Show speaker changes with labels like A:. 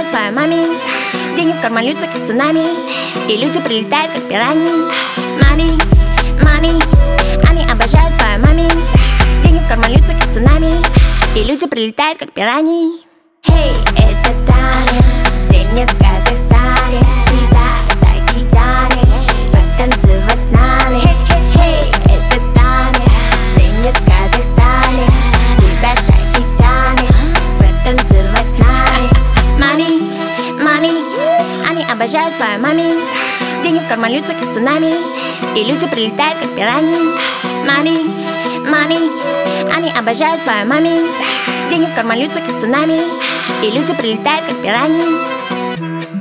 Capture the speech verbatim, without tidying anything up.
A: свою маме. Деньги в карман льются, как цунами, и люди прилетают, как пираньи. Money, money, они обожают свою маме. Деньги в карман льются, как цунами, и люди прилетают, как пираньи. Hey, это Таня, стрельнет в Казахстане. Тебя так и тянет потанцевать с нами. Hey, hey, hey, это Таня, стрельнет в Казахстане. Тебя так и тянет потанцевать с нами. Money, money, они обожают свою маме. Деньги в карман льются, как цунами, и люди прилетают, как пираньи. Money, money, они обожают свою маме. Деньги в карман льются, как цунами, и люди прилетают, как пираньи.